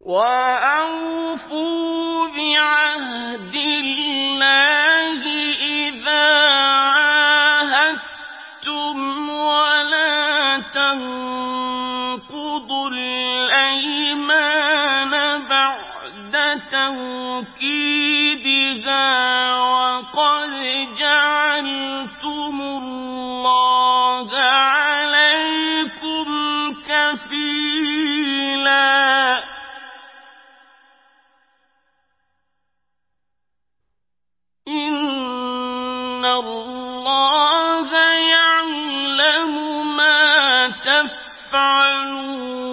وَأَوْفُوا بِعَهْدِ اللَّهِ إِذَا عَاهَدتُّمْ وَلَا تَنقُضُوا الْأَيْمَانَ بَعْدَ تَوْكِيدِهَا وَقَدْ جَعَلْتُمُ اللَّهَ عَلَيْكُمْ كَفِيلًا إِنَّ اللَّهَ يَعْلَمُ مَا تَفْعَلُونَ